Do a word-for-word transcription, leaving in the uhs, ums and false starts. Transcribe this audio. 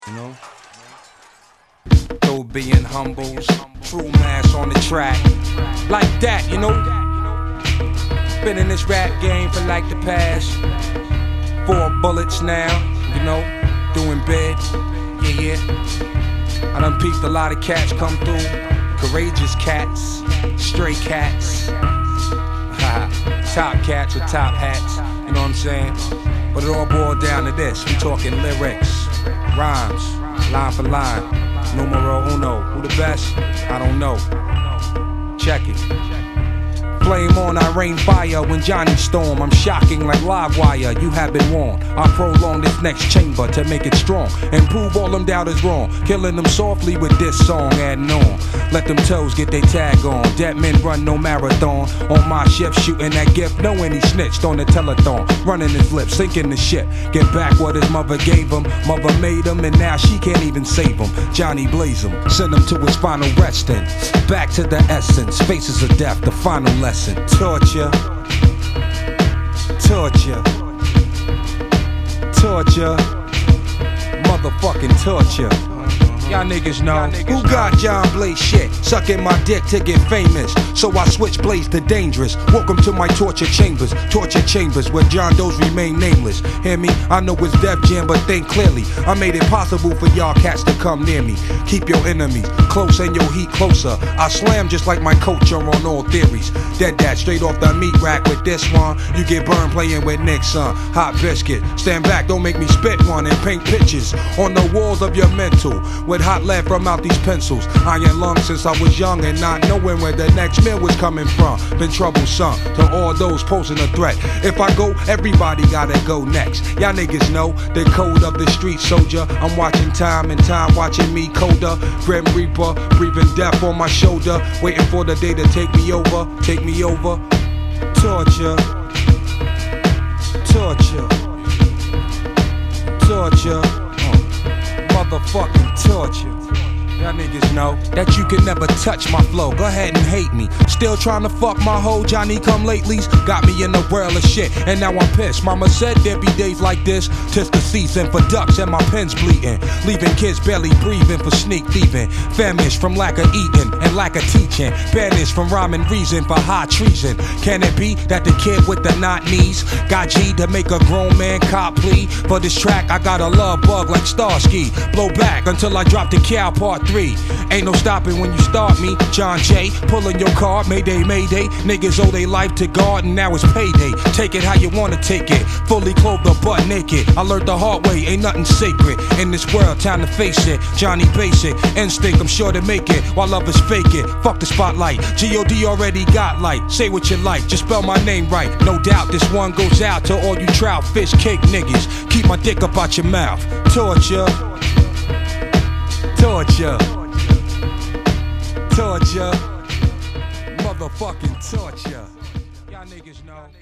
You know? Though being humbles, true mass on the track. Like that, you know? Been in this rap game for like the past four bullets now, you know? Doing bid, yeah, yeah. I done peeped a lot of cats come through. Courageous cats, stray cats, top cats with top hats, you know what I'm saying? But it all boiled down to this. We talking lyrics, rhymes, line for line. Numero uno. Who the best? I don't know. Check it. Flame on, I rain fire when Johnny storm. I'm shocking like live wire, you have been warned. I prolong this next chamber to make it strong and prove all them doubters wrong. Killing them softly with this song, adding on. Let them toes get they tag on. Dead men run no marathon. On my ship shooting that gift, knowing he snitched on the telethon. Running his lips, sinking the ship. Get back what his mother gave him. Mother made him and now she can't even save him. Johnny blaze him, send him to his final resting. Back to the essence, faces of death, the final lesson. Torture, torture, torture, motherfucking torture. Y'all niggas know who got John Blaze shit, sucking my dick to get famous. So I switch Blaze to dangerous. Welcome to my torture chambers, torture chambers where John Does remain nameless. Hear me? I know it's Def Jam, but think clearly. I made it possible for y'all cats to come near me. Keep your enemies close and your heat closer. I slam just like my coach on all theories. Dead that straight off the meat rack with this one. You get burned playing with Nick's son. Hot biscuit. Stand back, don't make me spit one and paint pictures on the walls of your mental. With hot lead from out these pencils. Iron lungs since I was young and not knowing where the next meal was coming from. Been troublesome to all those posing a threat. If I go, everybody gotta go next. Y'all niggas know the code of the street soldier. I'm watching time and time watching me colder. Grim Reaper, breathing death on my shoulder. Waiting for the day to take me over, take me over. Torture, torture, torture. Motherfucking torture. Y'all niggas know that you can never touch my flow. Go ahead and hate me. Still trying to fuck my hoe Johnny come latelys. Got me in the world of shit and now I'm pissed. Mama said there'd be days like this. Tis the season for ducks and my pen's bleeding. Leaving kids barely breathing for sneak thieving. Famished from lack of eating and lack of teaching. Banished from rhyming reason for high treason. Can it be that the kid with the not knees got G to make a grown man cop plea? For this track I got a love bug like Starsky. Blow back until I drop the cow part three. Ain't no stopping when you start me, John Jay. Pulling your card, Mayday, Mayday. Niggas owe they life to God and now it's payday. Take it how you wanna take it. Fully clothed or butt naked. I learned the hard way, ain't nothing sacred in this world, time to face it. Johnny Basic, instinct, I'm sure to make it. While others fake it, fuck the spotlight. G O D already got light. Say what you like, just spell my name right. No doubt this one goes out to all you trout, fish, cake niggas. Keep my dick up out your mouth. Torture. Torture, torture, motherfucking torture. Y'all niggas know.